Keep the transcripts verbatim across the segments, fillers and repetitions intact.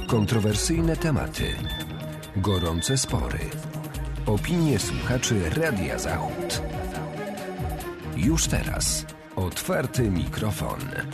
Kontrowersyjne tematy, gorące spory, opinie słuchaczy Radia Zachód. Już teraz otwarty mikrofon.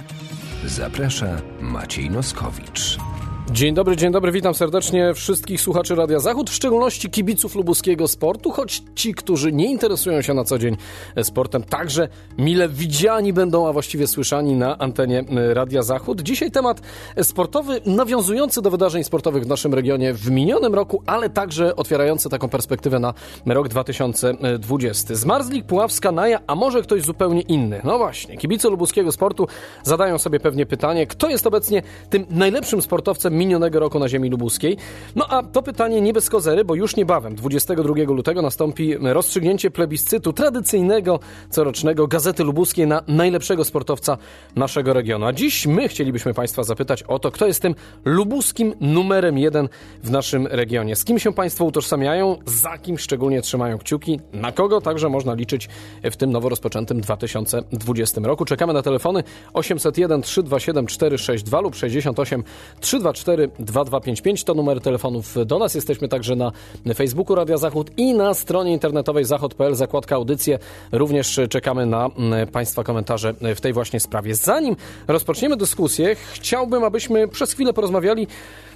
Zaprasza Maciej Noskowicz. Dzień dobry, dzień dobry, witam serdecznie wszystkich słuchaczy Radia Zachód, w szczególności kibiców lubuskiego sportu, choć ci, którzy nie interesują się na co dzień sportem, także mile widziani będą, a właściwie słyszani na antenie Radia Zachód. Dzisiaj temat sportowy nawiązujący do wydarzeń sportowych w naszym regionie w minionym roku, ale także otwierający taką perspektywę na rok dwa tysiące dwudziesty. Zmarzlik, Puławska, Naja, a może ktoś zupełnie inny? No właśnie, kibice lubuskiego sportu zadają sobie pewnie pytanie, kto jest obecnie tym najlepszym sportowcem minionego roku na ziemi lubuskiej. No a to pytanie nie bez kozery, bo już niebawem, dwudziestego drugiego lutego, nastąpi rozstrzygnięcie plebiscytu tradycyjnego, corocznego Gazety Lubuskiej na najlepszego sportowca naszego regionu. A dziś my chcielibyśmy Państwa zapytać o to, kto jest tym lubuskim numerem jeden w naszym regionie. Z kim się Państwo utożsamiają, za kim szczególnie trzymają kciuki, na kogo także można liczyć w tym nowo rozpoczętym dwa tysiące dwudziestym roku. Czekamy na telefony osiemset jeden trzysta dwadzieścia siedem czterysta sześćdziesiąt dwa lub sześćdziesiąt osiem trzysta dwadzieścia cztery dwa dwa pięć pięć. To numer telefonów do nas. Jesteśmy także na Facebooku Radia Zachód i na stronie internetowej zachod kropka p l, zakładka audycje. Również czekamy na Państwa komentarze w tej właśnie sprawie. Zanim rozpoczniemy dyskusję, chciałbym, abyśmy przez chwilę porozmawiali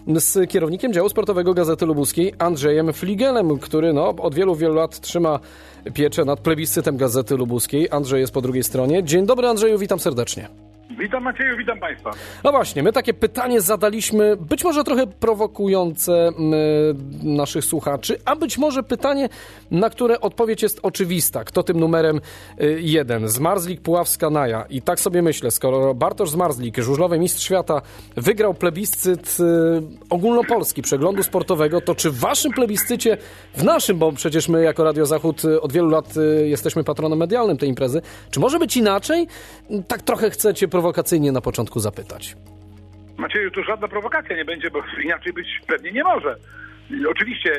z kierownikiem działu sportowego Gazety Lubuskiej, Andrzejem Fligelem, który no, od wielu, wielu lat trzyma pieczę nad plebiscytem Gazety Lubuskiej. Andrzej jest po drugiej stronie. Dzień dobry, Andrzeju, witam serdecznie. Witam Macieju, witam Państwa. No właśnie, my takie pytanie zadaliśmy, być może trochę prowokujące y, naszych słuchaczy, a być może pytanie, na które odpowiedź jest oczywista. Kto tym numerem y, jeden? Zmarzlik, Puławska, Naja. I tak sobie myślę, skoro Bartosz Zmarzlik, żużlowy mistrz świata, wygrał plebiscyt y, ogólnopolski przeglądu sportowego, to czy w waszym plebiscycie, w naszym, bo przecież my jako Radio Zachód od wielu lat y, jesteśmy patronem medialnym tej imprezy, czy może być inaczej? Tak trochę chcecie prowokacyjnie na początku zapytać. Macieju, tu żadna prowokacja nie będzie, bo inaczej być pewnie nie może. Oczywiście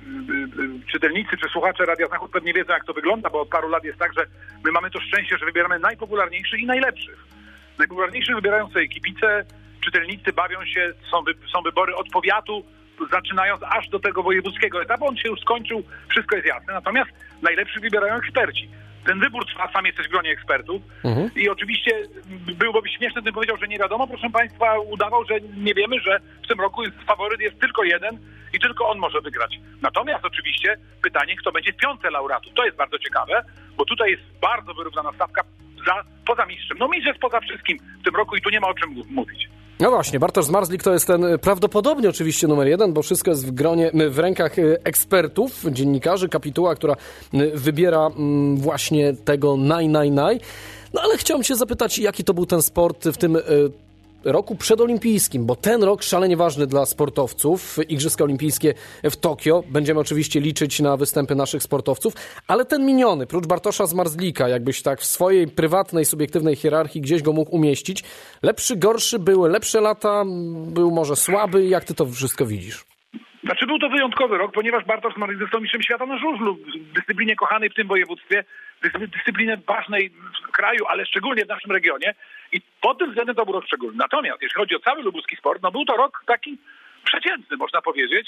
czytelnicy czy słuchacze Radia Zachód pewnie wiedzą, jak to wygląda, bo od paru lat jest tak, że my mamy to szczęście, że wybieramy najpopularniejszych i najlepszych. Najpopularniejszych wybierają sobie kibice, czytelnicy bawią się, są, wy, są wybory od powiatu, zaczynając aż do tego wojewódzkiego etapu. On się już skończył, wszystko jest jasne. Natomiast najlepszych wybierają eksperci. Ten wybór trwa, sam jesteś w gronie ekspertów mhm. i oczywiście byłoby śmieszne, gdybym powiedział, że nie wiadomo. Proszę Państwa, udawał, że nie wiemy, że w tym roku jest, faworyt jest tylko jeden i tylko on może wygrać. Natomiast oczywiście pytanie, kto będzie w piątce laureatów. To jest bardzo ciekawe, bo tutaj jest bardzo wyrównana stawka za, poza mistrzem. No mistrz jest poza wszystkim w tym roku i tu nie ma o czym mówić. No właśnie, Bartosz Zmarzlik to jest ten prawdopodobnie oczywiście numer jeden, bo wszystko jest w gronie, w rękach ekspertów, dziennikarzy, kapituła, która wybiera właśnie tego naj, naj, naj. No ale chciałem się zapytać, jaki to był ten sport w tym roku przedolimpijskim, bo ten rok szalenie ważny dla sportowców. Igrzyska Olimpijskie w Tokio. Będziemy oczywiście liczyć na występy naszych sportowców, ale ten miniony, prócz Bartosza Zmarzlika, jakbyś tak w swojej prywatnej, subiektywnej hierarchii gdzieś go mógł umieścić. Lepszy, gorszy, były lepsze lata, był może słaby. Jak ty to wszystko widzisz? Znaczy był to wyjątkowy rok, ponieważ Bartosz Zmarzlik został mistrzem świata na żużlu, w dyscyplinie kochanej w tym województwie, dyscyplinie ważnej w kraju, ale szczególnie w naszym regionie i pod tym względem to był rok szczególny. Natomiast jeśli chodzi o cały lubuski sport, no był to rok taki przeciętny, można powiedzieć.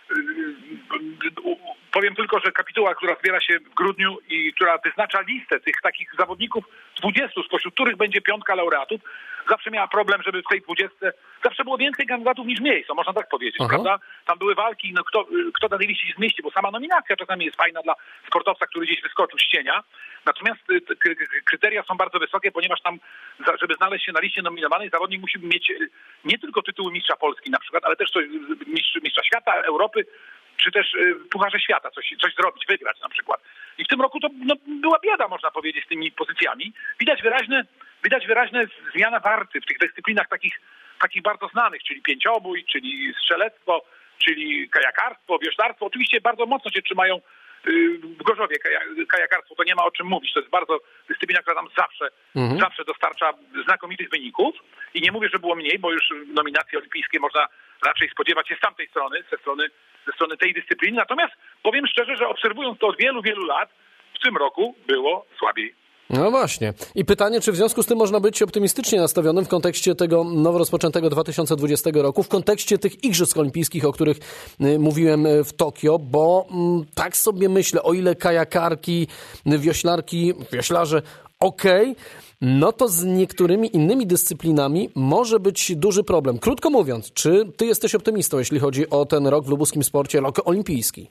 Powiem tylko, że kapituła, która zbiera się w grudniu i która wyznacza listę tych takich zawodników, dwudziestu, spośród których będzie piątka laureatów, zawsze miała problem, żeby w tej dwudziestce, zawsze było więcej kandydatów niż miejsc, można tak powiedzieć, Aha. prawda? Tam były walki, no kto, kto na tej liście się zmieści, bo sama nominacja czasami jest fajna dla sportowca, który gdzieś wyskoczył z cienia. Natomiast kryteria są bardzo wysokie, ponieważ tam, żeby znaleźć się na liście nominowanej, zawodnik musi mieć nie tylko tytuły mistrza Polski na przykład, ale też coś, mistrz, mistrza świata, Europy, czy też Pucharze Świata, coś, coś zrobić, wygrać na przykład. I w tym roku to no, była bieda, można powiedzieć, z tymi pozycjami. Widać wyraźne, widać wyraźne zmiana warty w tych dyscyplinach takich, takich bardzo znanych, czyli pięciobój, czyli strzelectwo, czyli kajakarstwo, wioślarstwo. Oczywiście bardzo mocno się trzymają w Gorzowie kajakarstwo, to nie ma o czym mówić. To jest bardzo dyscyplina, która tam zawsze, mhm. zawsze dostarcza znakomitych wyników. I nie mówię, że było mniej, bo już nominacje olimpijskie można raczej spodziewać się z tamtej strony, ze strony, ze strony tej dyscypliny. Natomiast powiem szczerze, że obserwując to od wielu, wielu lat, w tym roku było słabiej. No właśnie. I pytanie, czy w związku z tym można być optymistycznie nastawionym w kontekście tego nowo rozpoczętego dwa tysiące dwudziestego roku, w kontekście tych Igrzysk Olimpijskich, o których mówiłem w Tokio, bo m, tak sobie myślę, o ile kajakarki, wioślarki, wioślarze, okej, okay, no to z niektórymi innymi dyscyplinami może być duży problem. Krótko mówiąc, czy ty jesteś optymistą, jeśli chodzi o ten rok w lubuskim sporcie, rok olimpijski?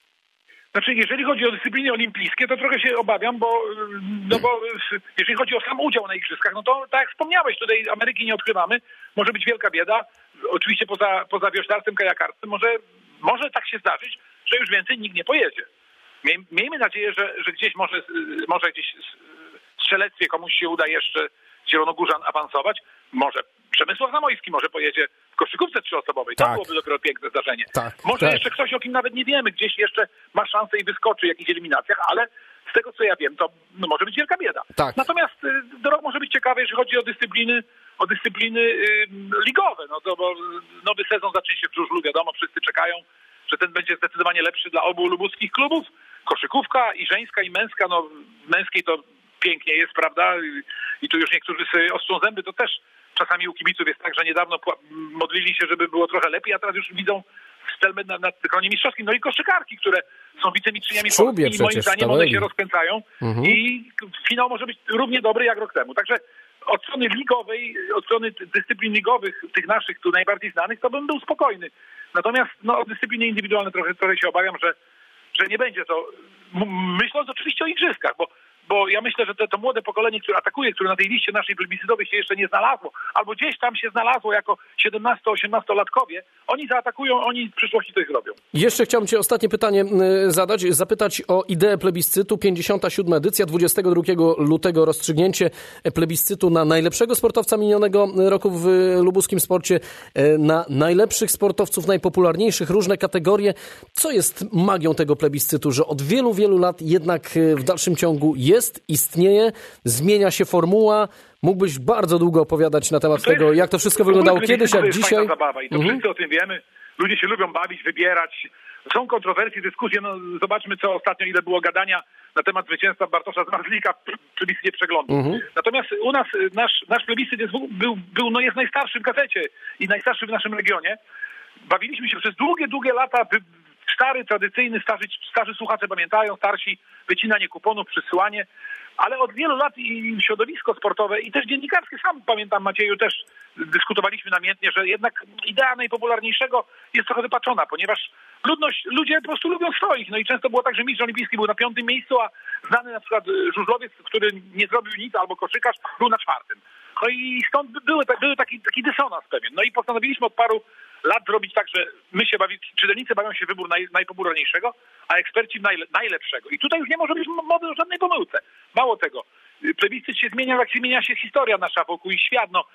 Znaczy, jeżeli chodzi o dyscypliny olimpijskie, to trochę się obawiam, bo, no bo jeżeli chodzi o sam udział na igrzyskach, no to tak jak wspomniałeś, tutaj Ameryki nie odkrywamy, może być wielka bieda, oczywiście poza, poza wioślarstwem, kajakarstwem, może, może tak się zdarzyć, że już więcej nikt nie pojedzie. Miej, miejmy nadzieję, że, że gdzieś może, może gdzieś w strzelectwie komuś się uda jeszcze zielonogórzan awansować, może Przemysław Zamojski może pojedzie w koszykówce trzyosobowej. To tak. byłoby dopiero piękne zdarzenie. Tak, może tak. jeszcze ktoś, o kim nawet nie wiemy, gdzieś jeszcze ma szansę i wyskoczy w jakichś eliminacjach, ale z tego, co ja wiem, to no, może być wielka bieda. Tak. Natomiast y, rok może być ciekawy, jeżeli chodzi o dyscypliny, o dyscypliny y, ligowe. No to bo nowy sezon zacznie się w żużlu, wiadomo, wszyscy czekają, że ten będzie zdecydowanie lepszy dla obu lubuskich klubów. Koszykówka i żeńska, i męska, no w męskiej to pięknie jest, prawda? I, i tu już niektórzy sobie ostrzą zęby, to też czasami u kibiców jest tak, że niedawno modlili się, żeby było trochę lepiej, a teraz już widzą stelmy na, na gronie mistrzowskim. No i koszykarki, które są wicemistrzyniami Polski i moim zdaniem one się rozkręcają mhm. i finał może być równie dobry jak rok temu. Także od strony ligowej, od strony dyscyplin ligowych, tych naszych tu najbardziej znanych, to bym był spokojny. Natomiast no, o dyscypliny indywidualne trochę, trochę się obawiam, że, że nie będzie to. Myśląc oczywiście o igrzyskach, bo Bo ja myślę, że to, to młode pokolenie, które atakuje, które na tej liście naszej plebiscytowej się jeszcze nie znalazło, albo gdzieś tam się znalazło jako siedemnasto-osiemnastolatkowie, oni zaatakują, oni w przyszłości coś zrobią. Jeszcze chciałbym Ci ostatnie pytanie zadać, zapytać o ideę plebiscytu. pięćdziesiąta siódma edycja, dwudziestego drugiego lutego rozstrzygnięcie plebiscytu na najlepszego sportowca minionego roku w lubuskim sporcie, na najlepszych sportowców, najpopularniejszych, różne kategorie. Co jest magią tego plebiscytu, że od wielu, wielu lat jednak w dalszym ciągu jest Jest, istnieje, zmienia się formuła. Mógłbyś bardzo długo opowiadać na temat tego, jak to wszystko wyglądało kiedyś, jak dzisiaj. To jest zabawa i to mhm. wszyscy o tym wiemy. Ludzie się lubią bawić, wybierać. Są kontrowersje, dyskusje. No, zobaczmy, co ostatnio, ile było gadania na temat zwycięstwa Bartosza Zmarzlika w plebiscycie przeglądu. Mhm. Natomiast u nas nasz, nasz plebiscyt jest, był, był, no jest najstarszy w gazecie i najstarszy w naszym regionie. Bawiliśmy się przez długie, długie lata. Wy, Stary, tradycyjny, starzy, starzy słuchacze pamiętają, starsi, wycinanie kuponów, przysyłanie, ale od wielu lat i środowisko sportowe i też dziennikarskie, sam pamiętam, Macieju, też dyskutowaliśmy namiętnie, że jednak idea najpopularniejszego jest trochę wypaczona, ponieważ ludność, ludzie po prostu lubią swoich, no i często było tak, że mistrz olimpijski był na piątym miejscu, a znany na przykład żużlowiec, który nie zrobił nic, albo koszykarz, był na czwartym. No i stąd były, były taki, taki dysonans pewien. No i postanowiliśmy od paru lat zrobić tak, że my się bawimy, czytelnicy bawią się w wybór naj, najpopularniejszego, a eksperci w najle, najlepszego. I tutaj już nie może być mowy o żadnej pomyłce. Mało tego, plebiscyt się zmienia, jak zmienia się historia nasza wokół i świat. No,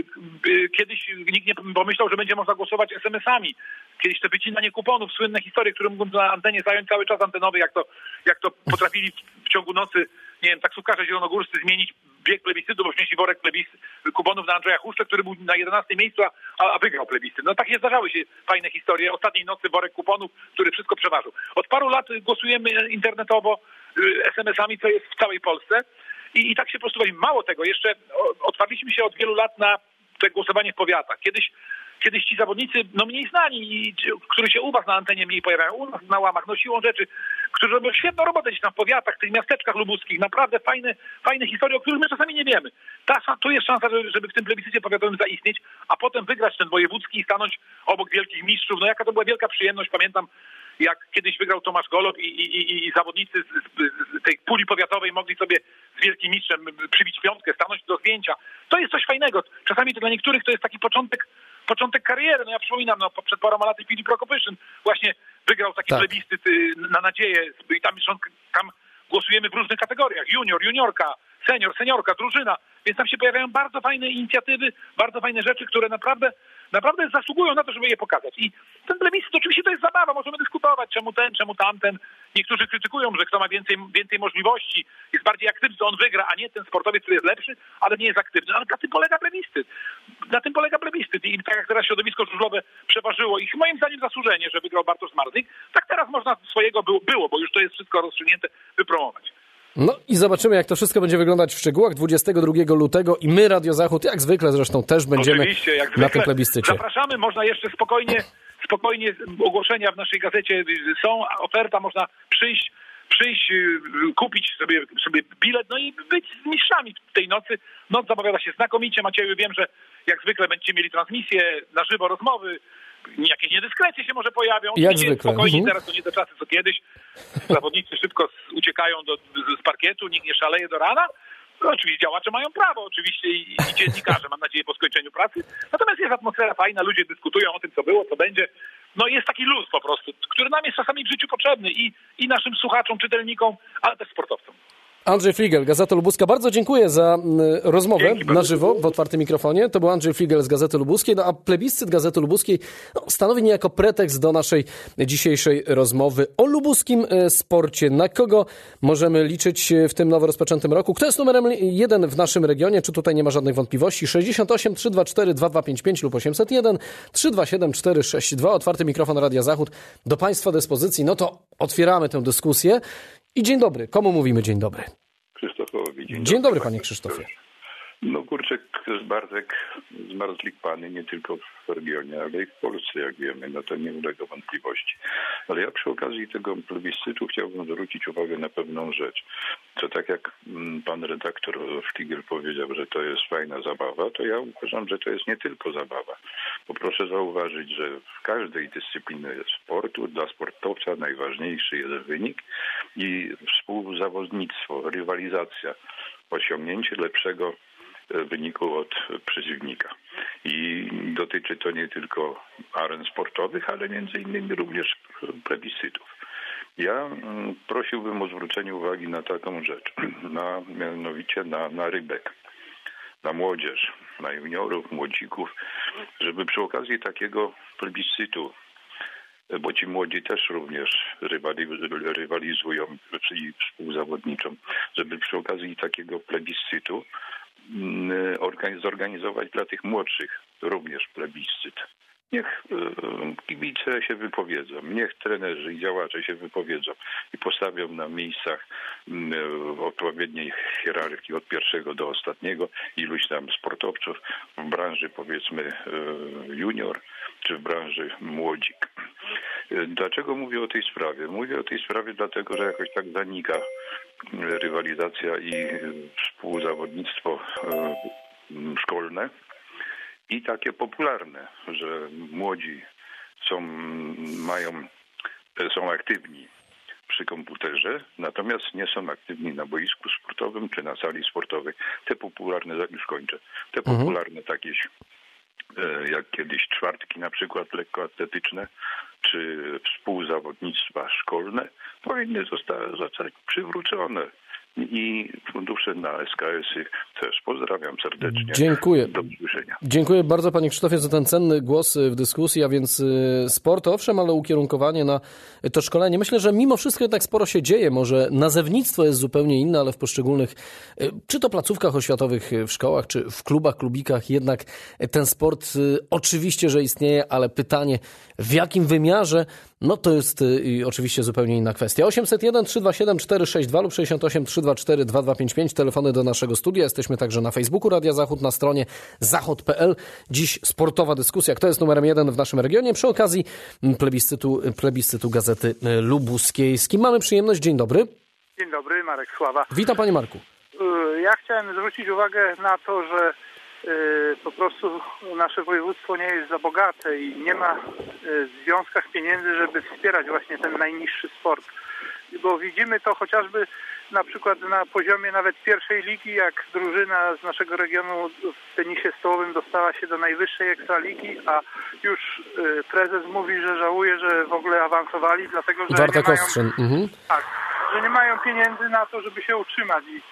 kiedyś nikt nie pomyślał, że będzie można głosować es em esami. Kiedyś to wycinanie kuponów, słynne historie, które mógłbym na antenie zająć cały czas antenowy, jak to, jak to potrafili w ciągu nocy, nie wiem, taksówkarze zielonogórscy zmienić bieg plebiscytu, bo wnieśli worek plebiscyt, kuponów na Andrzeja Huszczę, który był na jedenastym miejscu, a, a wygrał plebiscyt. No takie zdarzały się fajne historie. Ostatniej nocy worek kuponów, który wszystko przeważył. Od paru lat głosujemy internetowo es em esami, co jest w całej Polsce. I, i tak się po prostu bawimy. Mało tego, jeszcze otwarliśmy się od wielu lat na te głosowanie w powiatach. Kiedyś Kiedyś ci zawodnicy, no mniej znani, którzy się u was na antenie mniej pojawiają, u nas na łamach, no siłą rzeczy, którzy robią świetną robotę gdzieś tam w powiatach, w tych miasteczkach lubuskich, naprawdę fajne, fajne historie, o których my czasami nie wiemy. Ta, tu jest szansa, żeby w tym plebiscycie powiatowym zaistnieć, a potem wygrać ten wojewódzki i stanąć obok wielkich mistrzów. No jaka to była wielka przyjemność, pamiętam, jak kiedyś wygrał Tomasz Golob i, i, i, i zawodnicy z, z tej puli powiatowej mogli sobie z wielkim mistrzem przybić piątkę, stanąć do zdjęcia. To jest coś fajnego. Czasami to dla niektórych to jest taki początek początek kariery. No ja przypominam, no przed paroma laty Filip Prokopyszyn właśnie wygrał taki tak. plebiscyt na nadzieję i tam, tam głosujemy w różnych kategoriach. Junior, juniorka, senior, seniorka, drużyna. Więc tam się pojawiają bardzo fajne inicjatywy, bardzo fajne rzeczy, które naprawdę naprawdę zasługują na to, żeby je pokazać. I ten plebiscyt oczywiście to jest zabawa, możemy dyskutować, czemu ten, czemu tamten. Niektórzy krytykują, że kto ma więcej, więcej możliwości, jest bardziej aktywny, to on wygra, a nie ten sportowiec, który jest lepszy, ale nie jest aktywny. Ale na tym polega plebiscyt. Na tym polega plebiscyt. I tak jak teraz środowisko żużlowe przeważyło i moim zdaniem zasłużenie, że wygrał Bartosz Zmarzlik, tak teraz można swojego było, było, bo już to jest wszystko rozstrzygnięte, wypromować. No i zobaczymy, jak to wszystko będzie wyglądać w szczegółach dwudziestego drugiego lutego i my, Radio Zachód, jak zwykle zresztą też będziemy Oczywiście, jak zwykle. na tym plebiscycie. Zapraszamy, można jeszcze spokojnie, spokojnie ogłoszenia w naszej gazecie są, oferta, można przyjść, przyjść, kupić sobie, sobie bilet, no i być z mistrzami tej nocy. Noc zapowiada się znakomicie. Macieju, wiem, że jak zwykle będziecie mieli transmisję, na żywo rozmowy, jakieś niedyskrecje się może pojawią. Jak zwykle. Spokojnie, mhm. teraz to nie te czasy co kiedyś. Zawodnicy szybko uciekają do, z parkietu, nikt nie szaleje do rana. No, oczywiście działacze mają prawo, oczywiście i, i dziennikarze, mam nadzieję, po skończeniu pracy. Natomiast jest atmosfera fajna, ludzie dyskutują o tym, co było, co będzie. No jest taki luz po prostu, który nam jest czasami w życiu potrzebny i, i naszym słuchaczom, czytelnikom, ale też sportowcom. Andrzej Fligel, Gazeta Lubuska. Bardzo dziękuję za y, rozmowę Dzięki na bardzo. żywo w otwartym mikrofonie. To był Andrzej Fligel z Gazety Lubuskiej. No a plebiscyt Gazety Lubuskiej no, stanowi niejako pretekst do naszej dzisiejszej rozmowy o lubuskim y, sporcie. Na kogo możemy liczyć w tym nowo rozpoczętym roku? Kto jest numerem jeden w naszym regionie? Czy tutaj nie ma żadnych wątpliwości? sześćdziesiąt osiem trzysta dwadzieścia cztery dwa dwa pięć pięć lub osiemset jeden trzysta dwadzieścia siedem czterysta sześćdziesiąt dwa. Otwarty mikrofon Radia Zachód do Państwa dyspozycji. No to otwieramy tę dyskusję. I dzień dobry. Komu mówimy dzień dobry? Krzysztofowi. Dzień, Dzień dobry, panie Krzysztofie. No kurczę, Bartek zmarzlikpany nie tylko w regionie, ale i w Polsce, jak wiemy, no to nie ulega wątpliwości. Ale ja przy okazji tego plebiscytu chciałbym zwrócić uwagę na pewną rzecz. To tak jak pan redaktor Fligel powiedział, że to jest fajna zabawa, to ja uważam, że to jest nie tylko zabawa. Bo proszę zauważyć, że w każdej dyscyplinie sportu dla sportowca najważniejszy jest wynik i współzawodnictwo, rywalizacja, osiągnięcie lepszego wyniku od przeciwnika. I dotyczy to nie tylko aren sportowych, ale między innymi również plebiscytów. Ja prosiłbym o zwrócenie uwagi na taką rzecz, na, mianowicie na, na rybek, na młodzież, na juniorów, młodzików, żeby przy okazji takiego plebiscytu, bo ci młodzi też również rywalizują i współzawodniczą, żeby przy okazji takiego plebiscytu zorganizować dla tych młodszych również plebiscyt. Niech kibice się wypowiedzą, niech trenerzy i działacze się wypowiedzą i postawią na miejscach w odpowiedniej hierarchii od pierwszego do ostatniego iluś tam sportowców w branży powiedzmy junior czy w branży młodzik. Dlaczego mówię o tej sprawie? Mówię o tej sprawie dlatego, że jakoś tak zanika rywalizacja i współzawodnictwo szkolne i takie popularne, że młodzi są, mają, są aktywni przy komputerze, natomiast nie są aktywni na boisku sportowym czy na sali sportowej. Te popularne, już kończę, te mhm. popularne takie jak kiedyś czwartki na przykład lekkoatletyczne, czy współzawodnictwa szkolne powinny zostać, zostać przywrócone. I fundusze na S K S-y też. Pozdrawiam serdecznie. Dziękuję. Do usłyszenia. Dziękuję bardzo panie Krzysztofie za ten cenny głos w dyskusji, a więc sport owszem, ale ukierunkowanie na to szkolenie. Myślę, że mimo wszystko jednak sporo się dzieje. Może nazewnictwo jest zupełnie inne, ale w poszczególnych, czy to placówkach oświatowych w szkołach, czy w klubach, klubikach, jednak ten sport oczywiście, że istnieje, ale pytanie w jakim wymiarze, no to jest oczywiście zupełnie inna kwestia. osiemset jeden trzysta dwadzieścia siedem czterysta sześćdziesiąt dwa lub sześćdziesiąt osiem trzysta dwadzieścia cztery dwa dwa pięć pięć, telefony do naszego studia. Jesteśmy także na Facebooku Radia Zachód, na stronie zachod kropka p l. Dziś sportowa dyskusja. Kto jest numerem jeden w naszym regionie? Przy okazji plebiscytu, plebiscytu Gazety Lubuskiej. Z kim mamy przyjemność? Dzień dobry. Dzień dobry, Marek Sława. Witam panie Marku. Ja chciałem zwrócić uwagę na to, że po prostu nasze województwo nie jest za bogate i nie ma w związkach pieniędzy, żeby wspierać właśnie ten najniższy sport. Bo widzimy to chociażby na przykład na poziomie nawet pierwszej ligi, jak drużyna z naszego regionu w tenisie stołowym dostała się do najwyższej ekstraligi, a już prezes mówi, że żałuje, że w ogóle awansowali, dlatego że Warta nie mają, Kostrzyn. Mhm. tak, że nie mają pieniędzy na to, żeby się utrzymać. I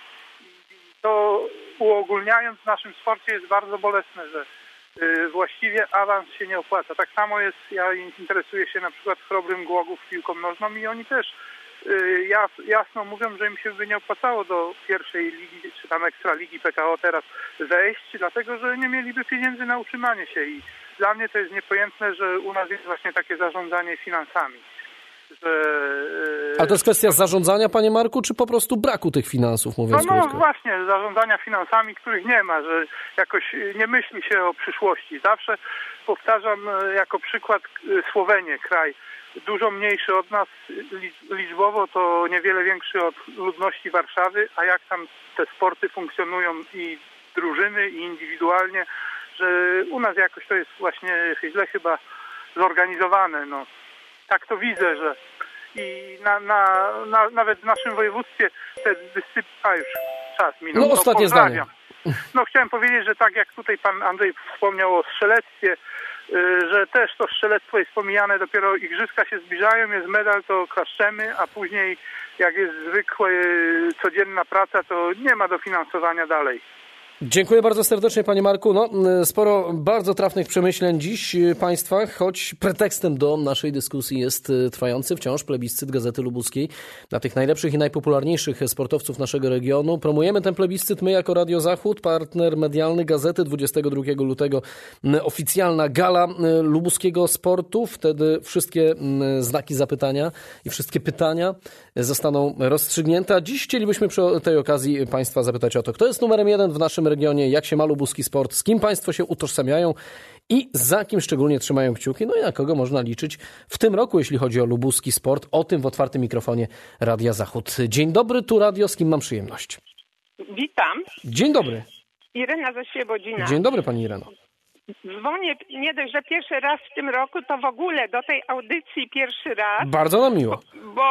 to uogólniając w naszym sporcie jest bardzo bolesne, że właściwie awans się nie opłaca. Tak samo jest, ja interesuję się na przykład Chrobrym Głogów piłką nożną i oni też jasno mówią, że im się by nie opłacało do pierwszej ligi, czy tam ekstraligi P K O teraz wejść, dlatego że nie mieliby pieniędzy na utrzymanie się i dla mnie to jest niepojętne, że u nas jest właśnie takie zarządzanie finansami. że... Ale to jest kwestia zarządzania, panie Marku, czy po prostu braku tych finansów, mówiąc No, no krótko? właśnie, zarządzania finansami, których nie ma, że jakoś nie myśli się o przyszłości. Zawsze powtarzam jako przykład Słowenię, kraj dużo mniejszy od nas liczbowo, to niewiele większy od ludności Warszawy, a jak tam te sporty funkcjonują i drużyny, i indywidualnie, że u nas jakoś to jest właśnie źle chyba zorganizowane. No, tak to widzę, że i na, na, na, nawet w naszym województwie te dyscypliny... A już czas minął. No, ostatnie no, zdanie. No chciałem powiedzieć, że tak jak tutaj pan Andrzej wspomniał o strzelectwie, że też to strzelectwo jest pomijane, dopiero igrzyska się zbliżają, jest medal, to klaszczemy, a później jak jest zwykła codzienna praca, to nie ma dofinansowania dalej. Dziękuję bardzo serdecznie, panie Marku. No, sporo bardzo trafnych przemyśleń dziś państwa, choć pretekstem do naszej dyskusji jest trwający wciąż plebiscyt Gazety Lubuskiej na tych najlepszych i najpopularniejszych sportowców naszego regionu. Promujemy ten plebiscyt my jako Radio Zachód, partner medialny Gazety. dwudziestego drugiego lutego oficjalna gala lubuskiego sportu. Wtedy wszystkie znaki zapytania i wszystkie pytania zostaną rozstrzygnięte. A dziś chcielibyśmy przy tej okazji państwa zapytać o to, kto jest numerem jeden w naszym regionie, jak się ma lubuski sport, z kim państwo się utożsamiają i za kim szczególnie trzymają kciuki, no i na kogo można liczyć w tym roku, jeśli chodzi o lubuski sport. O tym w otwartym mikrofonie Radia Zachód. Dzień dobry, tu radio, z kim mam przyjemność? Witam. Dzień dobry. Irena ze Świebodzina. Dzień dobry, pani Ireno. Dzwonię nie dość, że pierwszy raz w tym roku, to w ogóle do tej audycji pierwszy raz. Bardzo nam miło. Bo,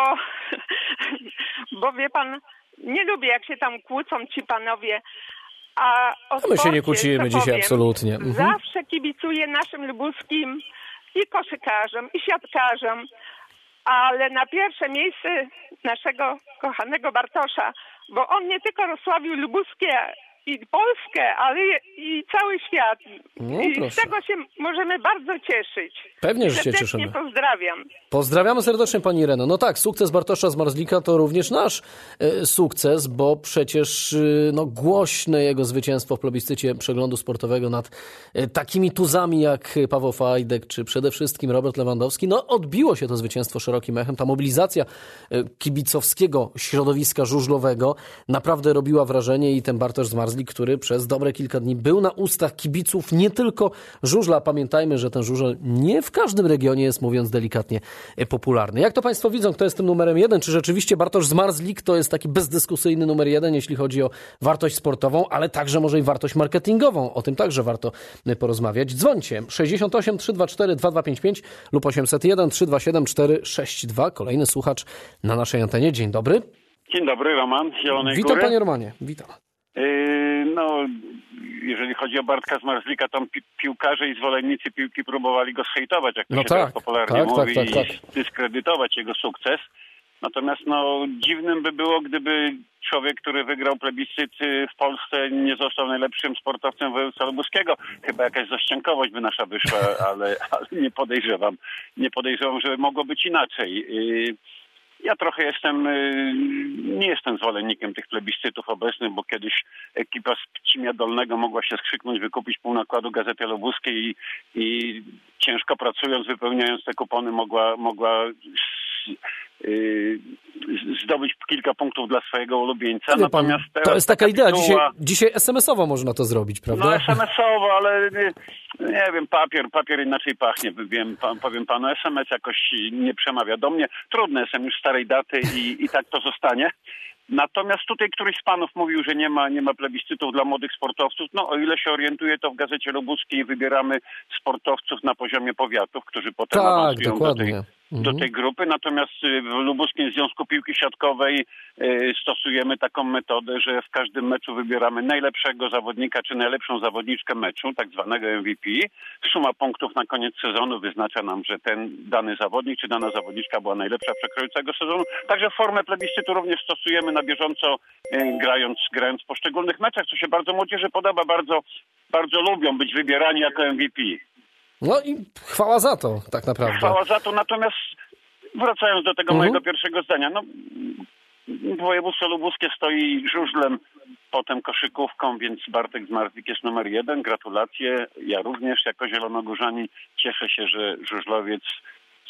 bo wie pan, nie lubię jak się tam kłócą ci panowie. A o A my się sporcie, nie kłócimy co dzisiaj powiem, absolutnie. Mhm. Zawsze kibicuję naszym lubuskim i koszykarzom, i siatkarzom, ale na pierwsze miejsce naszego kochanego Bartosza, bo on nie tylko rozsławił lubuskie i Polskę, ale i cały świat. No, I proszę. z tego się możemy bardzo cieszyć. Pewnie, że się Serdecznie cieszymy. pozdrawiam. Pozdrawiamy serdecznie pani Ireno. No tak, sukces Bartosza Zmarzlika to również nasz e, sukces, bo przecież e, no, głośne jego zwycięstwo w plebiscycie przeglądu sportowego nad e, takimi tuzami jak Paweł Fajdek, czy przede wszystkim Robert Lewandowski, no odbiło się to zwycięstwo szerokim echem. Ta mobilizacja e, kibicowskiego środowiska żużlowego naprawdę robiła wrażenie i ten Bartosz Zmarzlik, który przez dobre kilka dni był na ustach kibiców nie tylko żużla. Pamiętajmy, że ten żużel nie w każdym regionie jest, mówiąc delikatnie, popularny. Jak to państwo widzą, kto jest tym numerem jeden? Czy rzeczywiście Bartosz Zmarzlik to jest taki bezdyskusyjny numer jeden, jeśli chodzi o wartość sportową, ale także może i wartość marketingową? O tym także warto porozmawiać. Dzwońcie sześćdziesiąt osiem, trzysta dwadzieścia cztery, dwa dwa pięć pięć lub osiemset jeden, trzysta dwadzieścia siedem, cztery sześć dwa. Kolejny słuchacz na naszej antenie. Dzień dobry. Dzień dobry, Roman z Zielonej Witam Góry. panie Romanie. Witam. Yy, no, jeżeli chodzi o Bartka Zmarzlika, to pi- piłkarze i zwolennicy piłki próbowali go zhejtować, jak to No się tak, teraz popularnie tak, mówi, tak, tak, i tak. dyskredytować jego sukces. Natomiast no, dziwnym by było, gdyby człowiek, który wygrał plebiscyt w Polsce, nie został najlepszym sportowcem województwa lubuskiego. Chyba jakaś zaściankowość by nasza wyszła, ale, ale nie podejrzewam. Nie podejrzewam, że mogło być inaczej. Yy, Ja trochę jestem, nie jestem zwolennikiem tych plebiscytów obecnych, bo kiedyś ekipa z Pcimia Dolnego mogła się skrzyknąć, wykupić pół nakładu Gazety Lubuskiej i, i ciężko pracując, wypełniając te kupony mogła, mogła zdobyć kilka punktów dla swojego ulubieńca. Wie pan, Natomiast to jest taka idea. tytuła... Dzisiaj, dzisiaj es em esowo można to zrobić, prawda? No es em esowo, ale nie, nie wiem, papier, papier inaczej pachnie. Wiem, pan, powiem panu, es em es jakoś nie przemawia do mnie. Trudne, jestem już starej daty i, i tak to zostanie. Natomiast tutaj któryś z panów mówił, że nie ma, nie ma plebiscytów dla młodych sportowców. No o ile się orientuję, to w Gazecie Lubuskiej wybieramy sportowców na poziomie powiatów, którzy potem Tak, awansują do tej, dokładnie. do tej grupy. Natomiast w Lubuskim Związku Piłki Siatkowej y, stosujemy taką metodę, że w każdym meczu wybieramy najlepszego zawodnika czy najlepszą zawodniczkę meczu, tak zwanego em wi pi. Suma punktów na koniec sezonu wyznacza nam, że ten dany zawodnik czy dana zawodniczka była najlepsza przekrojącego sezonu. Także formę plebiscytu również stosujemy na bieżąco, y, grając, grając w poszczególnych meczach, co się bardzo młodzieży podoba, bardzo, bardzo lubią być wybierani jako em wi pi. No i chwała za to, tak naprawdę. Chwała za to, natomiast wracając do tego Mhm. mojego pierwszego zdania, no województwo lubuskie stoi żużlem, potem koszykówką, więc Bartek Zmarzlik jest numer jeden. Gratulacje. Ja również jako zielonogórzanin cieszę się, że żużlowiec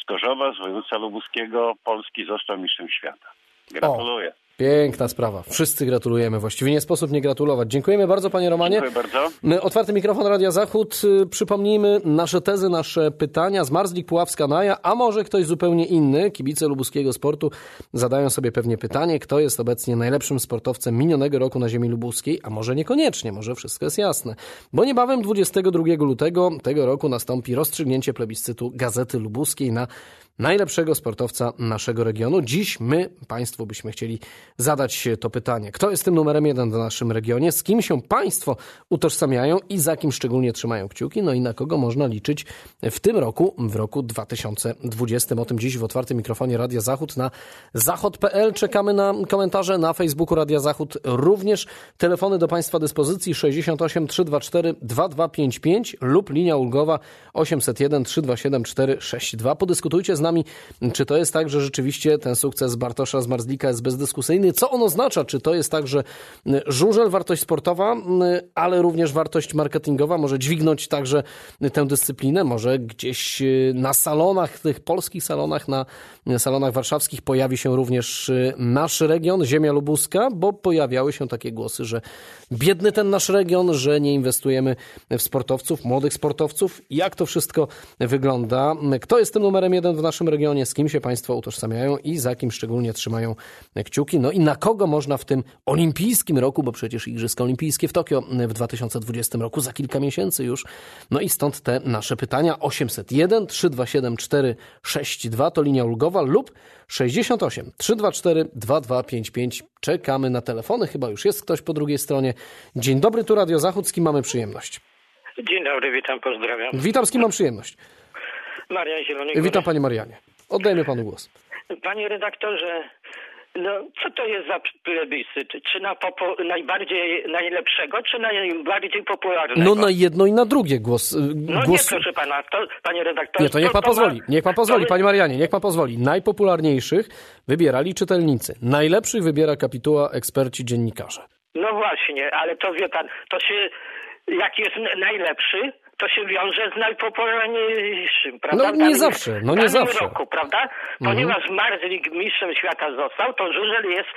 Gorzowa, z województwa lubuskiego, Polski został mistrzem świata. Gratuluję. O. Piękna sprawa. Wszyscy gratulujemy. Właściwie nie sposób nie gratulować. Dziękujemy bardzo, panie Romanie. Dziękuję bardzo. Otwarty mikrofon Radia Zachód. Przypomnijmy nasze tezy, nasze pytania. Zmarzlik, Puławska, Naja, a może ktoś zupełnie inny. Kibice lubuskiego sportu zadają sobie pewnie pytanie, kto jest obecnie najlepszym sportowcem minionego roku na ziemi lubuskiej, a może niekoniecznie, może wszystko jest jasne. Bo niebawem dwudziestego drugiego lutego tego roku nastąpi rozstrzygnięcie plebiscytu Gazety Lubuskiej na najlepszego sportowca naszego regionu. Dziś my państwu byśmy chcieli zadać to pytanie. Kto jest tym numerem jeden w naszym regionie? Z kim się państwo utożsamiają i za kim szczególnie trzymają kciuki? No i na kogo można liczyć w tym roku, w roku dwa tysiące dwudziestym. O tym dziś w otwartym mikrofonie Radia Zachód na zachod kropka p l. Czekamy na komentarze na Facebooku Radia Zachód. Również telefony do państwa dyspozycji sześćdziesiąt osiem trzysta dwadzieścia cztery dwa dwa pięć pięć lub linia ulgowa osiemset jeden trzysta dwadzieścia siedem cztery sześć dwa. Podyskutujcie z nami, czy to jest tak, że rzeczywiście ten sukces Bartosza Zmarzlika jest bezdyskusyjny. Co on oznacza? Czy to jest tak, że żużel, wartość sportowa, ale również wartość marketingowa może dźwignąć także tę dyscyplinę? Może gdzieś na salonach, tych polskich salonach, na salonach warszawskich pojawi się również nasz region, ziemia lubuska, bo pojawiały się takie głosy, że biedny ten nasz region, że nie inwestujemy w sportowców, młodych sportowców. Jak to wszystko wygląda? Kto jest tym numerem jeden w naszym regionie? Z kim się państwo utożsamiają i za kim szczególnie trzymają kciuki? No i na kogo można w tym olimpijskim roku, bo przecież Igrzyska Olimpijskie w Tokio w dwa tysiące dwudziestym roku za kilka miesięcy już. No i stąd te nasze pytania. osiemset jeden trzysta dwadzieścia siedem cztery sześć dwa to linia ulgowa lub sześćdziesiąt osiem trzysta dwadzieścia cztery dwa dwa pięć pięć. Czekamy na telefony. Chyba już jest ktoś po drugiej stronie. Dzień dobry, tu Radio Zachód. Z kim mamy przyjemność? Dzień dobry, witam, pozdrawiam. Witam, z kim mam przyjemność? Marian Zielony Góra. Witam, panie Marianie. Oddajmy panu głos. Panie redaktorze, no co to jest za plebiscyt? Czy na popo- najbardziej najlepszego, czy najbardziej popularnego? No na jedno i na drugie głos. No głos... nie, proszę pana, to, panie redaktorze... Nie, to niech pan to, to pozwoli, ma... niech pan pozwoli, to... panie Marianie, niech pan pozwoli. Najpopularniejszych wybierali czytelnicy. Najlepszych wybiera kapituła eksperci, dziennikarze. No właśnie, ale to wie pan, to się, jak jest najlepszy, to się wiąże z najpopularniejszym, prawda? No nie danym, zawsze, no nie danym zawsze. roku, prawda? Ponieważ mhm. Marzlik mistrzem świata został, to żużel jest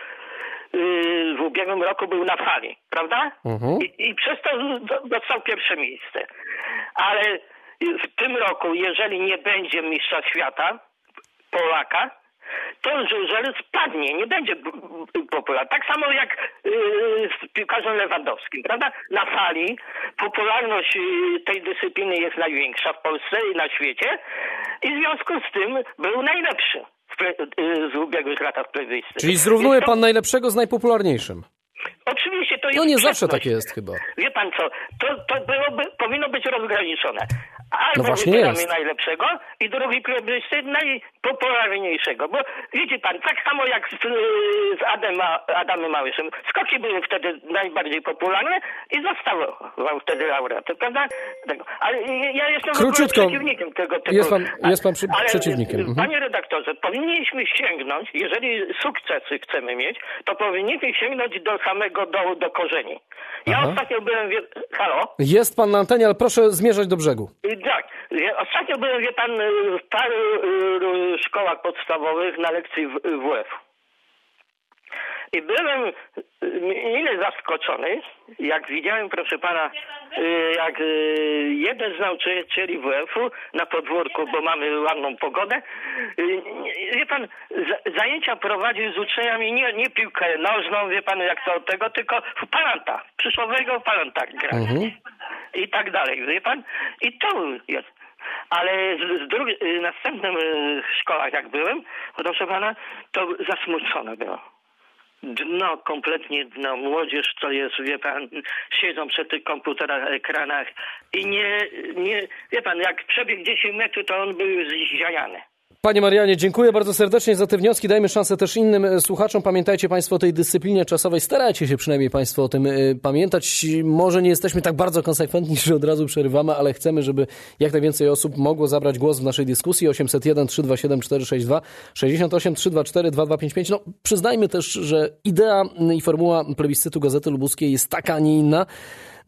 yy, w ubiegłym roku był na fali, prawda? Mhm. I, I przez to dostał pierwsze miejsce. Ale w tym roku, jeżeli nie będzie mistrza świata, Polaka, to żużel spadnie, nie będzie popularny. Tak samo jak yy, z piłkarzem Lewandowskim, prawda? Na fali popularność yy, tej dyscypliny jest największa w Polsce i na świecie i w związku z tym był najlepszy w ple, yy, z ubiegłych latach plebiscytu. Czyli zrównuje to... pan najlepszego z najpopularniejszym. Oczywiście to jest No nie przeszłość. zawsze tak jest chyba. Wie pan co, to, to byłoby, powinno być rozgraniczone. Albo no wybieramy najlepszego i drugi plebiscyt najpopularniejszego. Bo widzi pan, tak samo jak z, z Adama, Adamem Małyszem. Skoki były wtedy najbardziej popularne i zostały wtedy laureatem, prawda? Ale ja jestem Króciutko. przeciwnikiem tego typu. Jest pan, jest pan przy, ale, przeciwnikiem. Mhm. Panie redaktorze, powinniśmy sięgnąć, jeżeli sukcesy chcemy mieć, to powinniśmy sięgnąć do samego dołu, do korzeni. Ja Aha. ostatnio byłem... Wie... Halo? Jest pan na antenie, ale proszę zmierzać do brzegu. Tak. Ostatnio byłem, wie pan, w paru szkołach podstawowych na lekcji W F. I byłem mile zaskoczony, jak widziałem, proszę pana, jak jeden z nauczycieli W F-u na podwórku, bo mamy ładną pogodę, wie pan, zajęcia prowadził z uczniami nie, nie piłkę nożną, wie pan, jak to od tego, tylko w palanta, przyszłowego palanta gra. Mhm. I tak dalej, wie pan? I to jest. Ale z, z drugiej, następnym szkołach jak byłem, proszę pana, to zasmucone było. Dno, kompletnie dno. Młodzież to jest, wie pan, siedzą przy tych komputerach, ekranach i nie, nie, wie pan, jak przebiegł dziesięć metrów, to on był zziajany. Panie Marianie, dziękuję bardzo serdecznie za te wnioski. Dajmy szansę też innym słuchaczom. Pamiętajcie państwo o tej dyscyplinie czasowej. Starajcie się przynajmniej państwo o tym pamiętać. Może nie jesteśmy tak bardzo konsekwentni, że od razu przerywamy, ale chcemy, żeby jak najwięcej osób mogło zabrać głos w naszej dyskusji. osiemset jeden trzysta dwadzieścia siedem cztery sześć dwa, sześćdziesiąt osiem trzysta dwadzieścia cztery dwa dwa pięć pięć. No, przyznajmy też, że idea i formuła plebiscytu Gazety Lubuskiej jest taka, a nie inna.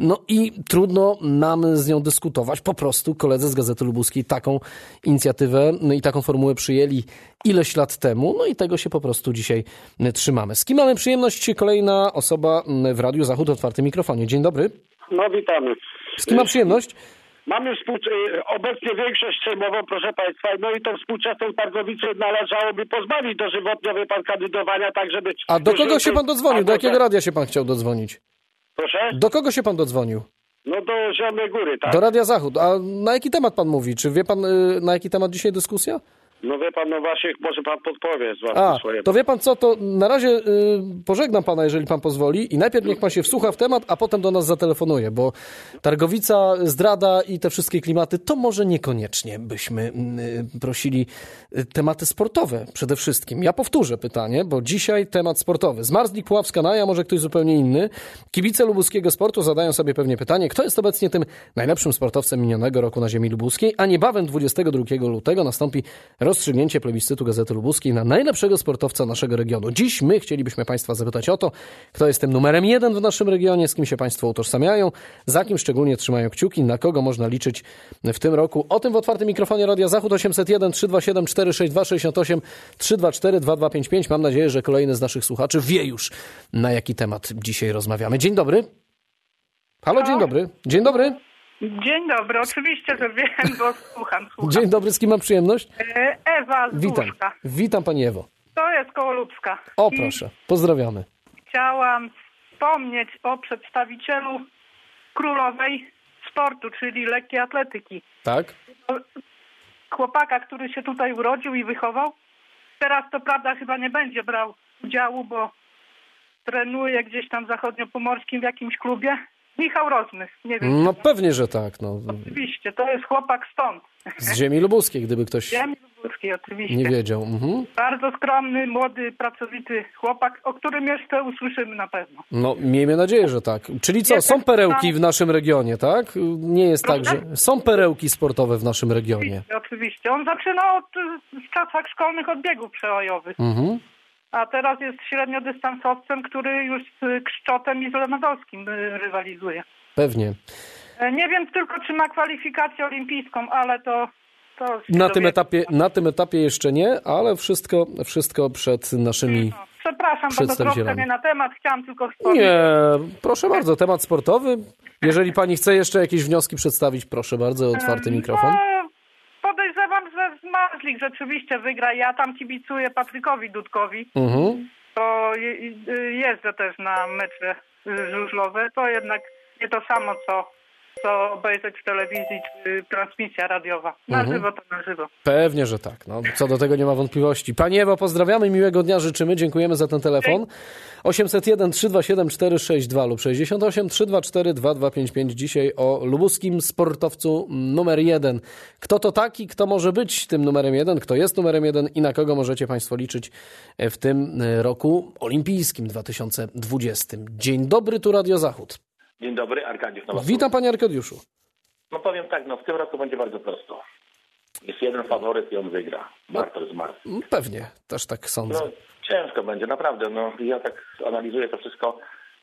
No i trudno nam z nią dyskutować. Po prostu koledzy z Gazety Lubuskiej taką inicjatywę no i taką formułę przyjęli ileś lat temu. No i tego się po prostu dzisiaj trzymamy. Z kim mamy przyjemność? Kolejna osoba w Radiu Zachód o otwartym mikrofonie. Dzień dobry. No witamy. Z kim mam przyjemność? Mamy współcze- obecnie większość sejmową, proszę Państwa, no i tą współczesną Targowice należałoby pozbawić dożywotnio, wie Pan, kandydowania, tak żeby... A do kogo się Pan dodzwonił? Do jakiego radia się Pan chciał dodzwonić? Proszę? Do kogo się Pan dodzwonił? No do Zielonej Góry, tak. Do Radia Zachód. A na jaki temat Pan mówi? Czy wie Pan, na jaki temat dzisiaj dyskusja? No wie Pan, no właśnie, może Pan podpowie. A, to wie Pan co, to na razie y, pożegnam Pana, jeżeli Pan pozwoli i najpierw niech Pan się wsłucha w temat, a potem do nas zatelefonuje, bo Targowica, zdrada i te wszystkie klimaty, to może niekoniecznie byśmy y, prosili y, tematy sportowe przede wszystkim. Ja powtórzę pytanie, bo dzisiaj temat sportowy. Zmarzlik, Puławska Naja, może ktoś zupełnie inny. Kibice lubuskiego sportu zadają sobie pewnie pytanie, kto jest obecnie tym najlepszym sportowcem minionego roku na ziemi lubuskiej, a niebawem dwudziestego drugiego lutego nastąpi rozstrzygnięcie plebiscytu Gazety Lubuskiej na najlepszego sportowca naszego regionu. Dziś my chcielibyśmy Państwa zapytać o to, kto jest tym numerem jeden w naszym regionie, z kim się Państwo utożsamiają, za kim szczególnie trzymają kciuki, na kogo można liczyć w tym roku. O tym w otwartym mikrofonie Radia Zachód osiem zero jeden, trzysta dwadzieścia siedem, czterysta sześćdziesiąt dwa, sześćdziesiąt osiem, trzysta dwadzieścia cztery, dwa dwa pięć pięć. Mam nadzieję, że kolejny z naszych słuchaczy wie już, na jaki temat dzisiaj rozmawiamy. Dzień dobry. Halo, dzień dobry. Dzień dobry. Dzień dobry, oczywiście, że wiem, bo słucham, słucham. Dzień dobry, z kim mam przyjemność? Ewa z Witam. Duszka. Witam Pani Ewo. To jest koło Lubska. O, I proszę, pozdrawiamy. chciałam wspomnieć o przedstawicielu królowej sportu, czyli lekkiej atletyki. Tak? Chłopaka, który się tutaj urodził i wychował. Teraz to prawda chyba nie będzie brał udziału, bo trenuje gdzieś tam w zachodniopomorskim w jakimś klubie. Michał Rozmych, nie wiem. No pewnie, że tak. No. Oczywiście, to jest chłopak stąd. Z ziemi lubuskiej, gdyby ktoś Z ziemi lubuskiej, oczywiście. nie wiedział. Mhm. Bardzo skromny, młody, pracowity chłopak, o którym jeszcze usłyszymy na pewno. No, miejmy nadzieję, że tak. Czyli co, są perełki w naszym regionie, tak? Nie jest tak, że są perełki sportowe w naszym regionie. Oczywiście, oczywiście. On zaczynał od, w czasach szkolnych od biegów przełajowych. Mhm. A teraz jest średniodystansowcem, który już z Kszczotem i z Lewandowskim rywalizuje. Pewnie. Nie wiem tylko, czy ma kwalifikację olimpijską, ale to... to na, tym etapie, na tym etapie jeszcze nie, ale wszystko, wszystko przed naszymi no, przepraszam, bo to troszkę nie na temat, chciałam tylko wspomnieć. Nie, proszę bardzo, temat sportowy. Jeżeli Pani chce jeszcze jakieś wnioski przedstawić, proszę bardzo, otwarty mikrofon. No, podejrzewam, że Zmarzlik rzeczywiście wygra. Ja tam kibicuję Patrykowi Dudkowi. Mhm. To jeżdżę też na mecze żużlowe. To jednak nie to samo, co, co obejrzeć w telewizji czy transmisja radiowa. Na mhm. żywo to na żywo. Pewnie, że tak. No, co do tego nie ma wątpliwości. Pani Ewo, pozdrawiamy, miłego dnia życzymy. Dziękujemy za ten telefon. osiem zero jeden, trzysta dwadzieścia siedem, czterysta sześćdziesiąt dwa lub sześćdziesiąt osiem, trzysta dwadzieścia cztery, dwa dwa pięć pięć. Dzisiaj o lubuskim sportowcu numer jeden. Kto to taki, kto może być tym numerem jeden, kto jest numerem jeden i na kogo możecie Państwo liczyć w tym roku olimpijskim dwa tysiące dwudziestym. Dzień dobry, tu Radio Zachód. Dzień dobry, Arkadiusz Nowosłów. Witam Panie Arkadiuszu. No powiem tak, no w tym roku będzie bardzo prosto. Jest jeden faworyt i on wygra. Bartosz Zmarzlik. Pewnie, też tak sądzę. No, ciężko będzie, naprawdę. No, ja tak analizuję to wszystko.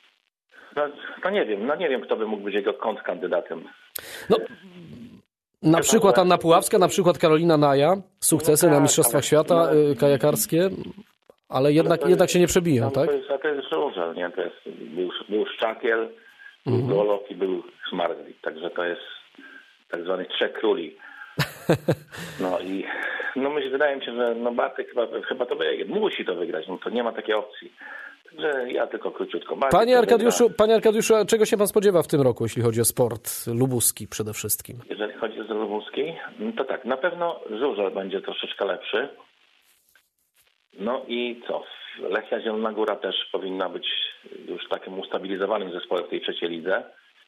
No, no nie wiem, no nie wiem, kto by mógł być jego kontrkandydatem. No, na przykład Anna Puławska, na przykład Karolina Naja, sukcesy no tak, na Mistrzostwach Świata no, kajakarskie, ale jednak, no jednak się nie przebiją, no, tak? To jest, to jest żużel, nie? To jest, był, był Szczakiel, był mhm. Golok i był Zmarzlik, także to jest tak zwanych trzech króli. No i no myślę, wydaje mi się, że no Bartek chyba, chyba to wygra. Musi to wygrać, no to nie ma takiej opcji. Także ja tylko króciutko. Bartek Panie Arkadiuszu, Panie Arkadiuszu, a czego się Pan spodziewa w tym roku, jeśli chodzi o sport lubuski przede wszystkim? Jeżeli chodzi o lubuski, to tak, na pewno żużel będzie troszeczkę lepszy. No i co? Lechia Zielona Góra też powinna być już takim ustabilizowanym zespołem w tej trzeciej lidze.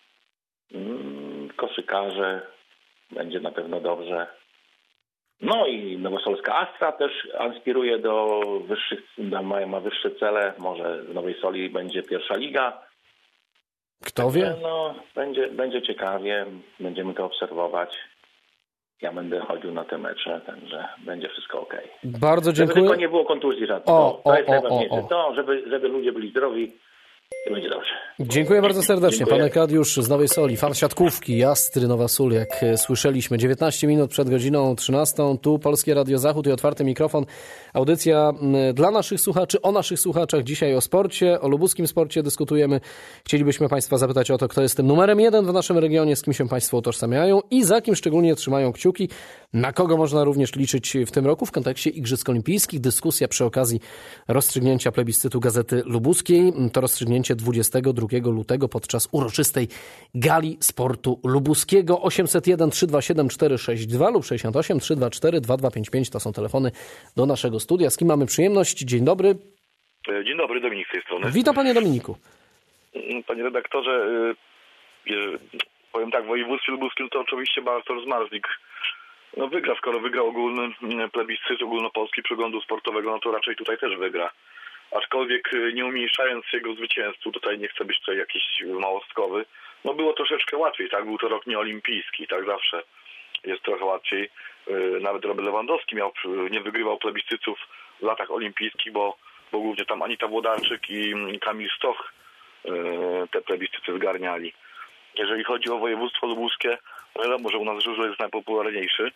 Koszykarze będzie na pewno dobrze. No i Nowosolska Astra też aspiruje do wyższych, ma, ma wyższe cele. Może w Nowej Soli będzie pierwsza liga. Kto wie? No, będzie, będzie ciekawie, będziemy to obserwować. Ja będę chodził na te mecze, także będzie wszystko okej. Bardzo dziękuję. Żeby tylko nie było kontuzji żadnych. O, to o, jest o, najważniejsze. o, o. To, żeby, żeby ludzie byli zdrowi. i będzie dobrze. Dziękuję bardzo serdecznie. Dziękuję. Pan Arkadiusz z Nowej Soli, fan siatkówki, Jastry, Nowa Sól, jak słyszeliśmy. dziewiętnaście minut przed godziną trzynastą. Tu Polskie Radio Zachód i Otwarty Mikrofon. Audycja dla naszych słuchaczy, o naszych słuchaczach. Dzisiaj o sporcie, o lubuskim sporcie dyskutujemy. Chcielibyśmy Państwa zapytać o to, kto jest tym numerem jeden w naszym regionie, z kim się Państwo utożsamiają i za kim szczególnie trzymają kciuki. Na kogo można również liczyć w tym roku w kontekście Igrzysk Olimpijskich. Dyskusja przy okazji rozstrzygnięcia plebiscytu Gazety Lubuskiej. To rozstrzygnięcie dwudziestego drugiego lutego podczas uroczystej gali sportu lubuskiego. osiemset jeden trzysta dwadzieścia siedem czterysta sześćdziesiąt dwa lub sześćdziesiąt osiem trzysta dwadzieścia cztery dwa dwa pięć pięć to są telefony do naszego studia. Z kim mamy przyjemność? Dzień dobry. Dzień dobry, Dominik z tej strony. Witam panie Dominiku. Panie redaktorze, powiem tak, w województwie lubuskim to oczywiście Bartosz Zmarzlik no wygra, skoro wygrał ogólny plebiscyt ogólnopolski przeglądu sportowego, no to raczej tutaj też wygra. Aczkolwiek nie umniejszając jego zwycięstwu, tutaj nie chcę być tutaj jakiś małostkowy, no było troszeczkę łatwiej, tak? Był to rok nieolimpijski, tak zawsze jest trochę łatwiej. Nawet Robert Lewandowski miał, nie wygrywał plebiscytów w latach olimpijskich, bo, bo głównie tam Anita Włodarczyk i Kamil Stoch te plebiscyty zgarniali. Jeżeli chodzi o województwo lubuskie, no wiadomo, że u nas żużel jest najpopularniejszy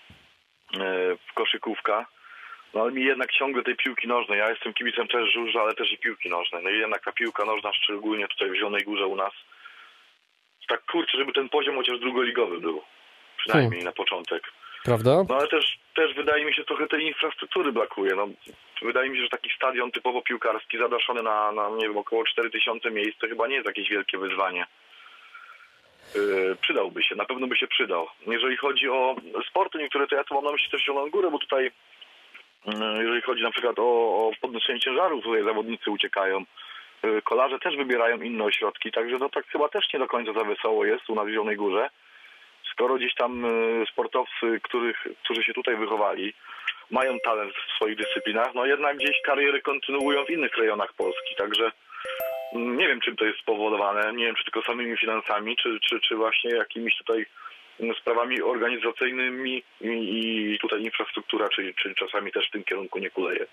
w koszykówka. No ale mi jednak ciągle tej piłki nożnej. Ja jestem kibicem też żużla, ale też i piłki nożnej. No i jednak ta piłka nożna, szczególnie tutaj w Zielonej Górze u nas, tak kurczę, żeby ten poziom chociaż drugoligowy był. Przynajmniej hmm. na początek. Prawda? No ale też, też wydaje mi się, trochę tej infrastruktury brakuje. No, wydaje mi się, że taki stadion typowo piłkarski zadaszony na, na nie wiem, około cztery tysiące miejsc to chyba nie jest jakieś wielkie wyzwanie. Yy, przydałby się, na pewno by się przydał. Jeżeli chodzi o sporty niektóre, to ja tu mam na myśli też Zieloną Górę, bo tutaj jeżeli chodzi na przykład o, o podnoszenie ciężarów, tutaj zawodnicy uciekają, kolarze też wybierają inne ośrodki, także to tak chyba też nie do końca za wesoło jest u nas w Zielonej Górze. Skoro gdzieś tam sportowcy, których, którzy się tutaj wychowali, mają talent w swoich dyscyplinach, no jednak gdzieś kariery kontynuują w innych rejonach Polski, także nie wiem, czym to jest spowodowane, nie wiem, czy tylko samymi finansami, czy, czy, czy właśnie jakimiś tutaj sprawami organizacyjnymi i tutaj infrastruktura, czy, czy czasami też w tym kierunku nie kuleje.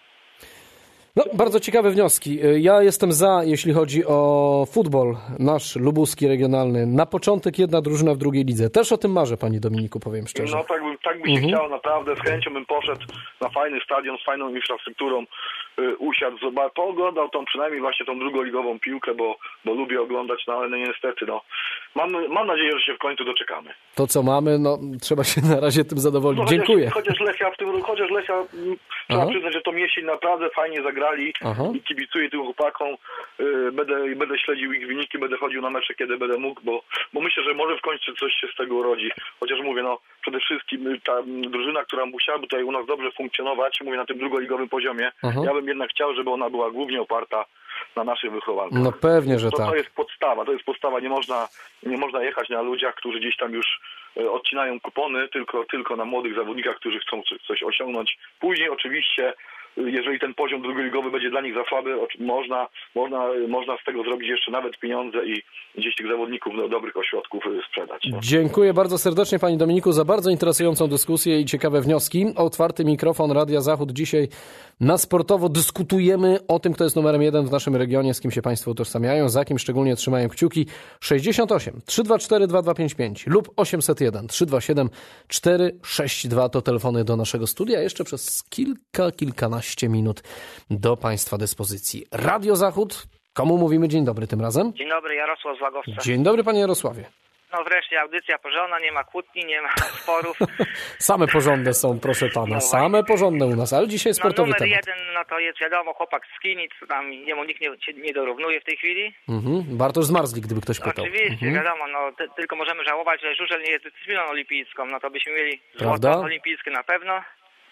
No, bardzo ciekawe wnioski. Ja jestem za, jeśli chodzi o futbol, nasz lubuski regionalny. Na początek jedna drużyna w drugiej lidze. Też o tym marzę, panie Dominiku, powiem szczerze. No tak by, tak by się mhm. chciało, naprawdę. Z chęcią bym poszedł na fajny stadion z fajną infrastrukturą, yy, usiadł, zobacz, pooglądał tą przynajmniej właśnie tą drugoligową piłkę, bo, bo lubię oglądać, no ale no niestety, no. Mam, mam nadzieję, że się w końcu doczekamy. To, co mamy, no trzeba się na razie tym zadowolić. No, chociaż, Dziękuję. Chociaż Lechia w tym, chociaż Lechia, trzeba Aha. przyznać, że to Miesień naprawdę fajnie zagrali Aha. i kibicuję tym chłopakom. Yy, będę, będę śledził ich wyniki, będę chodził na mecze, kiedy będę mógł, bo, bo myślę, że może w końcu coś się z tego urodzi. Chociaż mówię, no przede wszystkim ta drużyna, która musiałaby tutaj u nas dobrze funkcjonować, mówię na tym drugoligowym poziomie, Aha. ja bym jednak chciał, żeby ona była głównie oparta na naszych wychowankach. No pewnie, że to, tak. To jest podstawa, to jest podstawa. Nie można, nie można jechać na ludziach, którzy gdzieś tam już odcinają kupony, tylko, tylko na młodych zawodnikach, którzy chcą coś osiągnąć. Później oczywiście, jeżeli ten poziom drugoligowy będzie dla nich za słaby, można, można, można z tego zrobić jeszcze nawet pieniądze i gdzieś tych zawodników do dobrych ośrodków sprzedać. No. Dziękuję bardzo serdecznie, panie Dominiku, za bardzo interesującą dyskusję i ciekawe wnioski. Otwarty mikrofon Radia Zachód. Dzisiaj na sportowo dyskutujemy o tym, kto jest numerem jeden w naszym regionie, z kim się państwo utożsamiają, za kim szczególnie trzymają kciuki. sześćdziesiąt osiem trzysta dwadzieścia cztery dwa dwa pięć pięć lub osiemset jeden trzysta dwadzieścia siedem czterysta sześćdziesiąt dwa to telefony do naszego studia. Jeszcze przez kilka, kilkanaście minut do państwa dyspozycji. Radio Zachód. Komu mówimy dzień dobry tym razem? Dzień dobry, Jarosław z Łagowca. Dzień dobry, panie Jarosławie. No wreszcie audycja porządna, nie ma kłótni, nie ma sporów. Same porządne są, proszę pana, no same porządne u nas, ale dzisiaj sportowy no, numer temat. jeden, no to jest wiadomo, chłopak z Kinic, tam jemu nikt nie, nie dorównuje w tej chwili. Mhm. Bartosz Zmarzlik, gdyby ktoś pytał. Oczywiście, mhm. wiadomo, no ty, tylko możemy żałować, że żużel nie jest dyscypliną olimpijską, no to byśmy mieli złoto olimpijskie na pewno.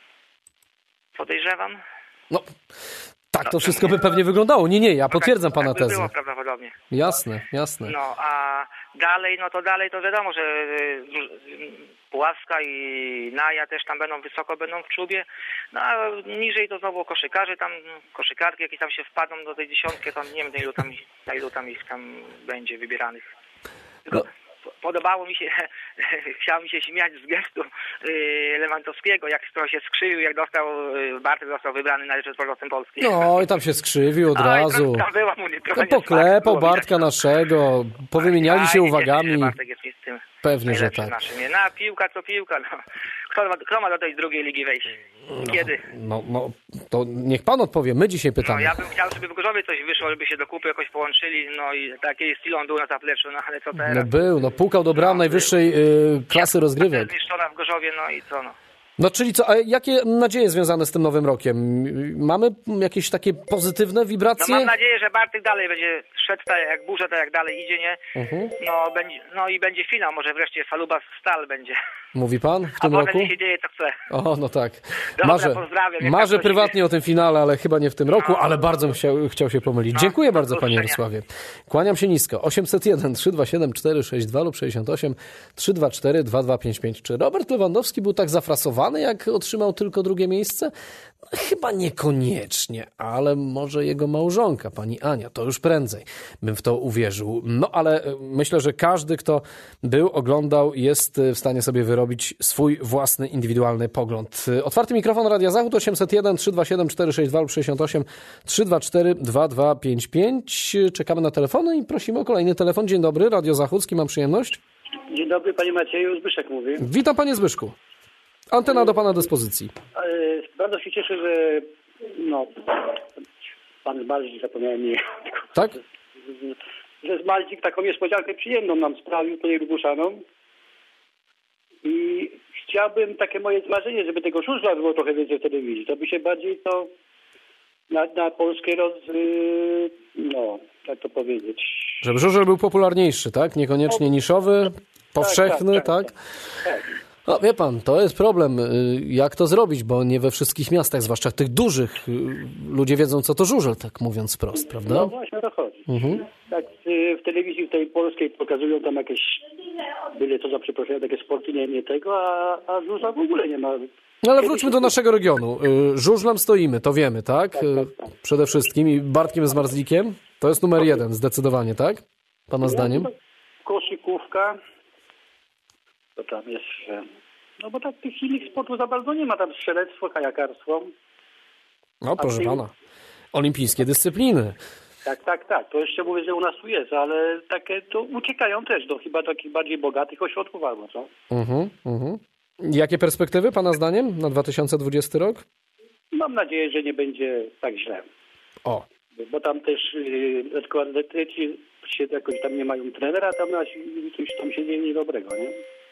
Podejrzewam. No, tak to wszystko by pewnie wyglądało. Nie, nie, ja potwierdzam pana tezę. Tak by tezę. było prawdopodobnie. Jasne, jasne. No, a dalej, no to dalej to wiadomo, że Puławska i Naja też tam będą wysoko, będą w czubie. No a niżej to znowu koszykarze tam, koszykarki jakieś tam się wpadną do tej dziesiątki, tam nie wiem na ilu tam, na ilu tam ich tam będzie wybieranych. Tylko, podobało mi się, chciał mi się śmiać z gestu yy, Lewandowskiego, jak to się skrzywił, jak dostał, yy, Bartek został wybrany na reprezentantem Polski. No i tam się skrzywił od Oj, razu. Tam była mu nie, No, poklepał Bartka naszego, powymieniali się uwagami. Bartek jest z tym Pewnie, że tak. Naszym. No a piłka co piłka, no. Kto ma, kto ma do tej drugiej ligi wejść? Kiedy? No, no, to niech pan odpowie, my dzisiaj pytamy. No ja bym chciał, żeby w Gorzowie coś wyszło, żeby się do kupy jakoś połączyli, no i takie styl on był na zapleczu, no ale co teraz? No był, no pukał do bram no, najwyższej y, klasy rozgrywek. Zniszczona w Gorzowie, no i co no? No czyli co, a jakie nadzieje związane z tym nowym rokiem? Mamy jakieś takie pozytywne wibracje? No mam nadzieję, że Bartek dalej będzie szedł tak jak burza, tak jak dalej idzie, nie? Uh-huh. No, będzie, no i będzie finał, może wreszcie Faluba Stal będzie. Mówi pan w tym A roku? A się dzieje co chce. O, no tak. Dobra, marzę pozdrawiam. marzę prywatnie o tym finale, ale chyba nie w tym roku, no. ale bardzo bym chciał, chciał się pomylić. No, Dziękuję bardzo, panie Jarosławie. Kłaniam się nisko. osiemset jeden trzysta dwadzieścia siedem czterysta sześćdziesiąt dwa lub sześćdziesiąt osiem trzysta dwadzieścia cztery dwa dwa pięć pięć. Czy Robert Lewandowski był tak zafrasowany, jak otrzymał tylko drugie miejsce? No, chyba niekoniecznie, ale może jego małżonka, pani Ania, to już prędzej bym w to uwierzył. No ale myślę, że każdy, kto był, oglądał, jest w stanie sobie wyrobić swój własny, indywidualny pogląd. Otwarty mikrofon Radia Zachód osiemset jeden trzysta dwadzieścia siedem czterysta sześćdziesiąt dwa lub sześćdziesiąt osiem trzysta dwadzieścia cztery dwa dwa pięć pięć. Czekamy na telefony i prosimy o kolejny telefon. Dzień dobry, Radio Zachód, z kim mam przyjemność? Dzień dobry, panie Macieju, Zbyszek mówi. Witam, panie Zbyszku. Antena do pana dyspozycji. Bardzo się cieszę, że no, pan Zmalzik, zapomniałem nie. Tak? Że Zmalzik taką niespodziankę przyjemną nam sprawił, tutaj Lubuszanom. I chciałbym, takie moje marzenie, żeby tego żużla było trochę więcej w telewizji. To by się bardziej to na, na Polskę roz... no, jak to powiedzieć. Żeby żużel był popularniejszy, tak? Niekoniecznie niszowy, powszechny, tak? tak, tak, tak. tak. No wie pan, to jest problem, jak to zrobić, bo nie we wszystkich miastach, zwłaszcza tych dużych, ludzie wiedzą, co to żużel, tak mówiąc wprost, prawda? No właśnie o to chodzi. Mhm. Tak w telewizji w tej polskiej pokazują tam jakieś, byle co za przeproszeniem, takie sporty, nie, nie tego, a, a żużla w ogóle nie ma. No ale wróćmy do naszego regionu. Żużlem stoimy, to wiemy, tak? tak, tak, tak. Przede wszystkim i Bartkiem Zmarzlikiem, to jest numer jeden, zdecydowanie, tak? Pana zdaniem? Koszykówka. To tam jest, no bo tak tych innych sportów za bardzo nie ma, tam strzelectwo, kajakarstwo. No proszę pana, olimpijskie dyscypliny. Tak, tak, tak, to jeszcze mówię, że u nas tu jest, ale takie to uciekają też do chyba takich bardziej bogatych ośrodków albo co? Mhm, mhm. Jakie perspektywy pana zdaniem na dwa tysiące dwudziesty rok? Mam nadzieję, że nie będzie tak źle. O. Bo tam też yy, atleci się jakoś tam nie mają trenera, tam coś tam się dzieje niedobrego, nie?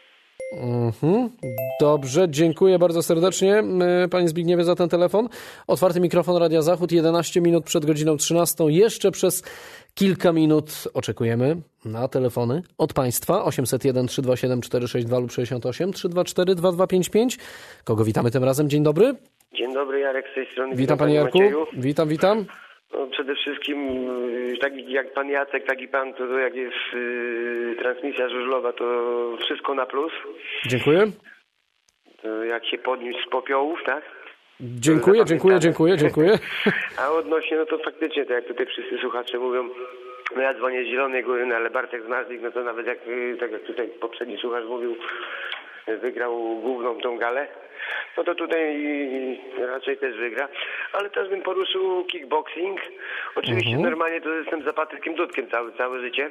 Mhm. Dobrze, dziękuję bardzo serdecznie panie Zbigniewie za ten telefon. Otwarty mikrofon Radia Zachód, jedenaście minut przed godziną trzynastą. Jeszcze przez kilka minut oczekujemy na telefony od państwa. osiemset jeden trzysta dwadzieścia siedem czterysta sześćdziesiąt dwa lub sześćdziesiąt osiem trzysta dwadzieścia cztery dwa dwa pięć pięć. Kogo witamy tym razem? Dzień dobry. Dzień dobry, Jarek z tej strony. Witam, witam panie Jarku. Macieju. Witam, witam. No, przede wszystkim tak jak pan Jacek, tak i pan, to, to jak jest y, transmisja żużlowa, to wszystko na plus. Dziękuję. To jak się podniósł z popiołów, tak? Dziękuję, dziękuję, dziękuję, dziękuję. A odnośnie, no to faktycznie, tak jak tutaj wszyscy słuchacze mówią, no ja dzwonię z Zielonej Góry, no ale Bartek Zmarzlik, no to nawet jak, tak jak tutaj poprzedni słuchacz mówił, wygrał główną tą galę, no to tutaj raczej też wygra. Ale też bym poruszył kickboxing. Oczywiście mhm. normalnie to jestem za Patrykiem Dudkiem całe, całe życie.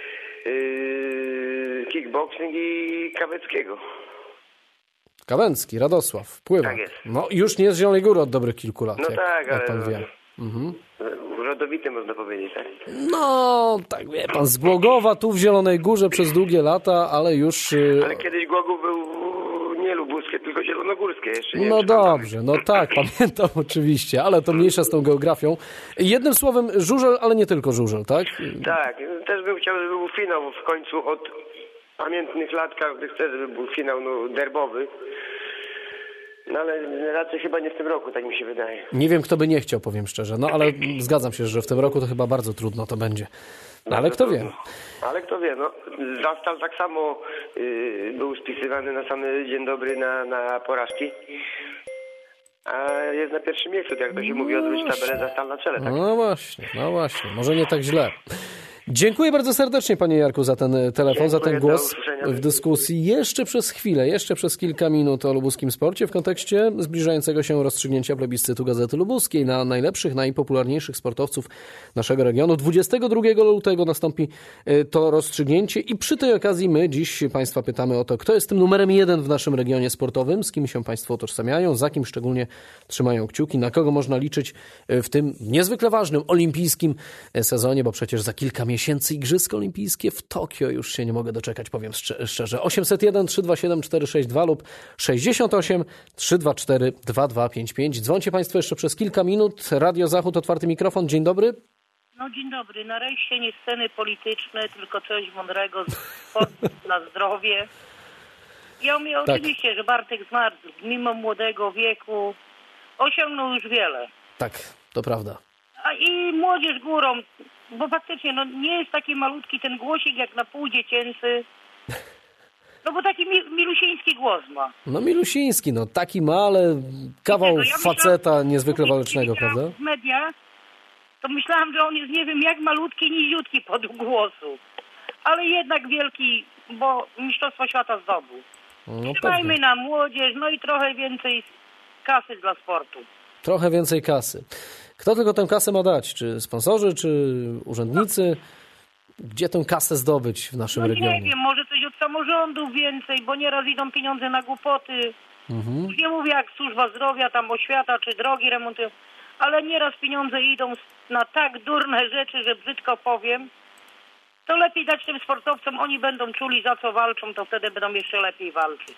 Yy, kickboxing i Kaweckiego. Kawęcki, Radosław, pływa. Tak jest. No już nie z Zielonej Góry od dobrych kilku lat, no jak, tak, jak ale pan wie. Mhm. Rodowity można powiedzieć, tak? No, tak wie pan, z Głogowa tu w Zielonej Górze przez długie lata, ale już... Ale kiedyś Głogów był nie lubuskie, tylko zielonogórskie jeszcze. Nie no wiem, dobrze, no tak, pamiętam oczywiście, ale to mniejsza z tą geografią. Jednym słowem, żużel, ale nie tylko żużel, tak? Tak, też bym chciał, żeby był finał w końcu od pamiętnych lat, każdy chce, żeby był finał no, derbowy. No ale raczej chyba nie w tym roku, tak mi się wydaje. Nie wiem, kto by nie chciał, powiem szczerze. No ale zgadzam się, że w tym roku to chyba bardzo trudno to będzie. No, ale kto wie. Ale kto wie, no. Zastal tak samo yy, był spisywany na sam dzień dobry na, na porażki. A jest na pierwszym miejscu, jak to się mówi, odwróć tabelę, Zastal na czele. Tak? No właśnie, no właśnie. Może nie tak źle. Dziękuję bardzo serdecznie, panie Jarku, za ten telefon, Dziękuję, za ten głos w dyskusji. Jeszcze przez chwilę, jeszcze przez kilka minut o lubuskim sporcie w kontekście zbliżającego się rozstrzygnięcia plebiscytu Gazety Lubuskiej na najlepszych, najpopularniejszych sportowców naszego regionu. dwudziestego drugiego lutego nastąpi to rozstrzygnięcie i przy tej okazji my dziś państwa pytamy o to, kto jest tym numerem jeden w naszym regionie sportowym, z kim się państwo utożsamiają, za kim szczególnie trzymają kciuki, na kogo można liczyć w tym niezwykle ważnym olimpijskim sezonie, bo przecież za kilka miesięcy Igrzyska Olimpijskie w Tokio, już się nie mogę doczekać, powiem szczerze. osiemset jeden trzysta dwadzieścia siedem czterysta sześćdziesiąt dwa lub sześćdziesiąt osiem trzysta dwadzieścia cztery dwa dwa pięć pięć. Dzwońcie państwo jeszcze przez kilka minut. Radio Zachód, otwarty mikrofon. Dzień dobry. No dzień dobry. Nareszcie nie sceny polityczne, tylko coś mądrego, sport na zdrowie. Ja mówię tak. Oczywiście, że Bartek Zmarzlik mimo młodego wieku osiągnął już wiele. Tak, to prawda. A i młodzież górą, bo faktycznie no, nie jest taki malutki ten głosik jak na pół dziecięcy. No bo taki mi, milusiński głos ma. No milusiński, no taki ma, ale kawał ja faceta myślałam, niezwykle walecznego, prawda? W mediach to myślałam, że on jest nie wiem jak malutki, niziutki pod głosu. Ale jednak wielki, bo mistrzostwo świata zdobył. No, trzymajmy na młodzież, no i trochę więcej kasy dla sportu. Trochę więcej kasy. Kto tylko tę kasę ma dać? Czy sponsorzy, czy urzędnicy? Gdzie tę kasę zdobyć w naszym no regionie? Nie wiem, może coś od samorządów więcej, bo nieraz idą pieniądze na głupoty. Mhm. Już nie mówię jak służba zdrowia, tam oświata, czy drogi remontują, ale nieraz pieniądze idą na tak durne rzeczy, że brzydko powiem. To lepiej dać tym sportowcom, oni będą czuli za co walczą, to wtedy będą jeszcze lepiej walczyć.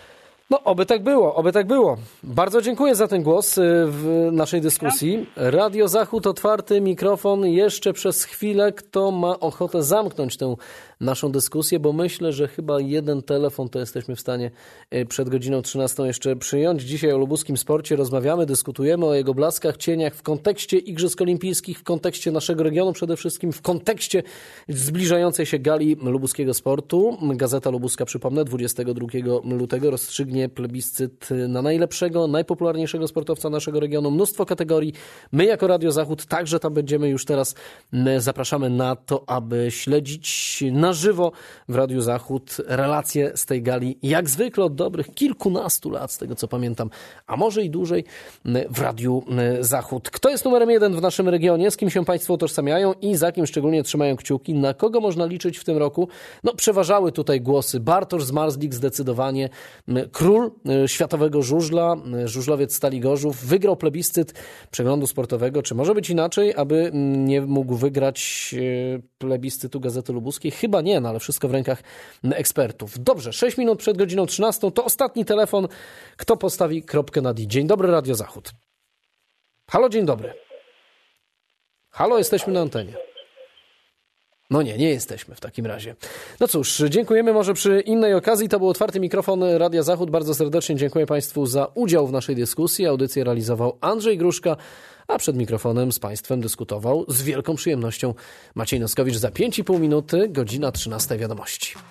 No, oby tak było, oby tak było. Bardzo dziękuję za ten głos w naszej dyskusji. Radio Zachód, otwarty mikrofon. Jeszcze przez chwilę, kto ma ochotę zamknąć tę naszą dyskusję, bo myślę, że chyba jeden telefon to jesteśmy w stanie przed godziną trzynastą jeszcze przyjąć. Dzisiaj o lubuskim sporcie rozmawiamy, dyskutujemy o jego blaskach, cieniach w kontekście Igrzysk Olimpijskich, w kontekście naszego regionu przede wszystkim, w kontekście zbliżającej się gali lubuskiego sportu. Gazeta Lubuska, przypomnę, dwudziestego drugiego lutego rozstrzygnie plebiscyt na najlepszego, najpopularniejszego sportowca naszego regionu. Mnóstwo kategorii. My jako Radio Zachód także tam będziemy już teraz. Zapraszamy na to, aby śledzić na żywo w Radiu Zachód relacje z tej gali, jak zwykle od dobrych kilkunastu lat, z tego co pamiętam, a może i dłużej w Radiu Zachód. Kto jest numerem jeden w naszym regionie, z kim się państwo utożsamiają i za kim szczególnie trzymają kciuki, na kogo można liczyć w tym roku? No, przeważały tutaj głosy. Bartosz Zmarzlik zdecydowanie, król światowego żużla, żużlowiec Stali Gorzów, wygrał plebiscyt przeglądu sportowego. Czy może być inaczej, aby nie mógł wygrać plebiscytu Gazety Lubuskiej? Chyba nie, no ale wszystko w rękach ekspertów. Dobrze, sześć minut przed godziną trzynastą to ostatni telefon. Kto postawi kropkę nad i? Dzień dobry, Radio Zachód. Halo, dzień dobry. Halo, jesteśmy na antenie. No nie, nie jesteśmy w takim razie. No cóż, dziękujemy może przy innej okazji. To był otwarty mikrofon Radia Zachód. Bardzo serdecznie dziękuję państwu za udział w naszej dyskusji. Audycję realizował Andrzej Gruszka, a przed mikrofonem z państwem dyskutował z wielką przyjemnością Maciej Noskowicz. Za pięć i pół minuty, godzina trzynasta, wiadomości.